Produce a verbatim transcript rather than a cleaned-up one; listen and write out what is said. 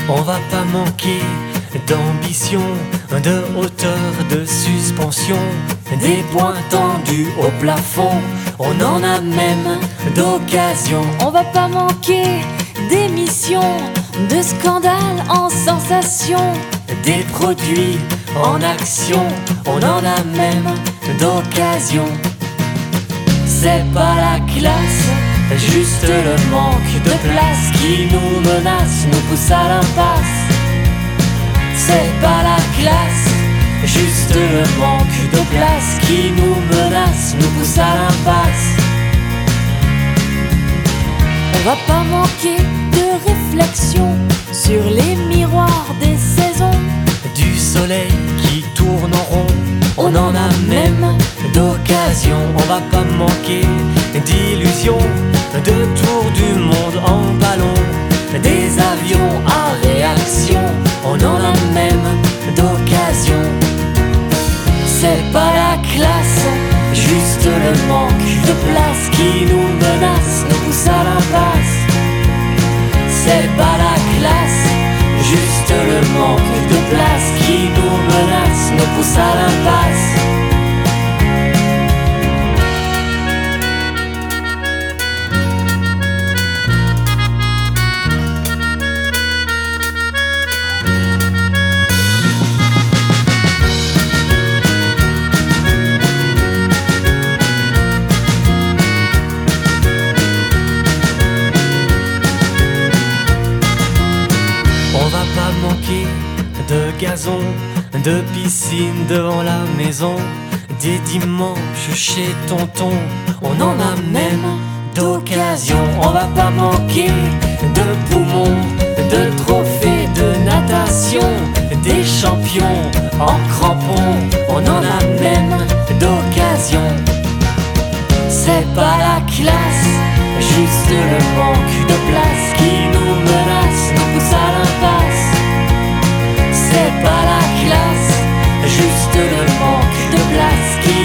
On va pas manquer d'ambition, de hauteur, de suspension, des points tendus au plafond. On en a même d'occasion. On va pas manquer d'émissions, de scandales en sensation, des produits en action. On en a même d'occasion. C'est pas la classe, juste le manque de place qui nous menace, nous pousse à l'impasse. C'est pas la classe, juste le manque de place qui nous menace, nous pousse à l'impasse. On va pas manquer de réflexion sur les miroirs des saisons, du soleil qui tourne en rond. On en a même d'occasion. On va pas manquer d'illusions, de tours du monde en ballon, des avions à réaction. On en a même d'occasion. C'est pas la classe, juste le manque de place qui nous menace, nous pousse à l'impasse. C'est pas la classe, juste le manque de place qui nous menace, nous pousse à l'impasse. De gazon, de piscine devant la maison, des dimanches chez tonton. On en a même d'occasion. On va pas manquer de poumons, de trophées de natation, des champions en crampons. On en a même d'occasion. C'est pas la classe, juste le manque de place qui nous menace, nous pousse à l'impasse. C'est pas la classe, juste le manque de place qui